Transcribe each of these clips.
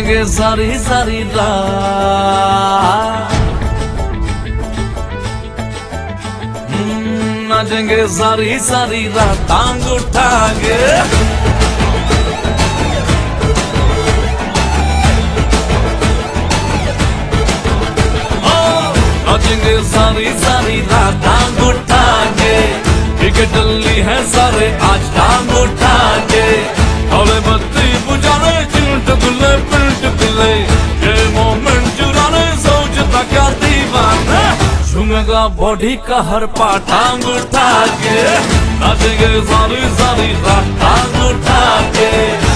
नाचेंगे सारी सारी रात, नाचेंगे सारी सारी रात टांग उठा के। नाचेंगे सारी सारी रात टांग उठा के, टिकट डली है सारे आज टांग उठा के। हौले बत्ती बुझाने चिंट गुले पिंट गुले, ये मोमेंट चुराने सोचता क्या दीवाना। झूमेगा बॉडी का हर पार्ट टांग उठा के, नाचेंगे सारी सारी रात टांग उठा के।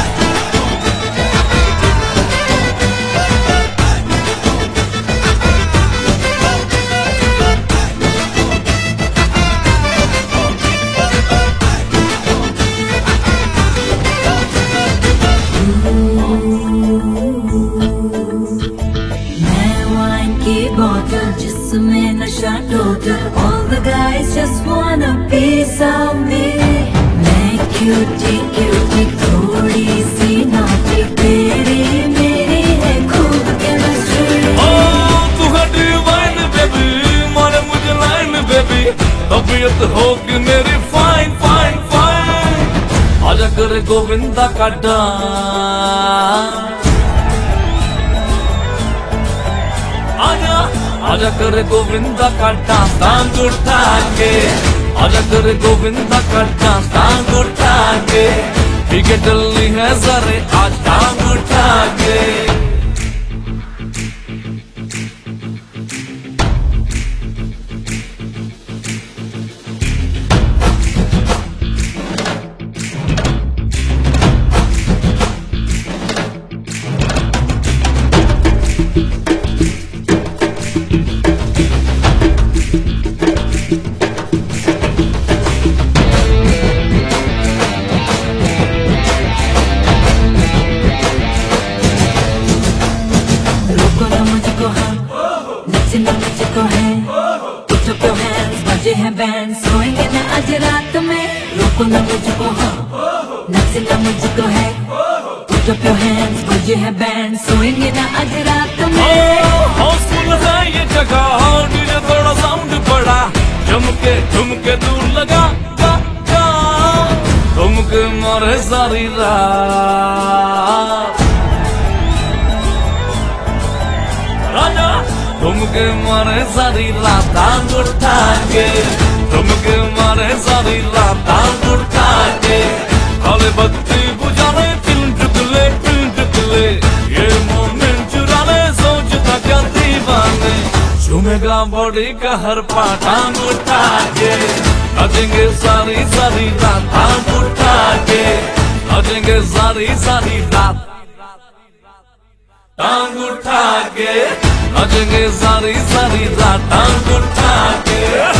जिसमें नशा total, all the guys just want a piece of me। मैं क्यूटी क्यूटी थोड़ी सी नाटी, तेरी मेरी है खूब केमिस्ट्री। तू है डिवाइन बेबी, मारे मुझे लाइन बेबी, तबीयत होगी मेरी फाइन फाइन फाइन। आजा करे गोविंदा का डांस, आजा आजा करे गोविंदा का डांस टांग उठा के। आजा करे गोविंदा का डांस टांग उठा के, टिकट डली है सारे आज टांग उठा के। मुझको है Put up your hands, बजे हैं बैंड, सोएंगे ना आज रात में। रोको ना मुझको, हाँ नचना मुझको है। Put up your hands, बजे हैं बैंड, सोएंगे ना आज रात में। हाउसफुल है ये जगह, डीजे थोड़ा साउंड बड़ा, झुमके झुमके दूर लगा झुमके मारे सारी रात। राजा झुमके मारे सारी रात टांग उठा के, झुमके मारे सारी रात टांग उठा के। काले बत्ती बुझाने पिंट गुले, ये मोमेंट चुराने सोचता क्या दीवाने। झूमेगा बॉडी का हर पार्ट टांग उठा के, नाचेंगे सारी सारी रात टांग उठा के। नाचेंगे सारी सारी रात टांग उठा के, नाचेंगे सारी सारी रात टांग उठा के।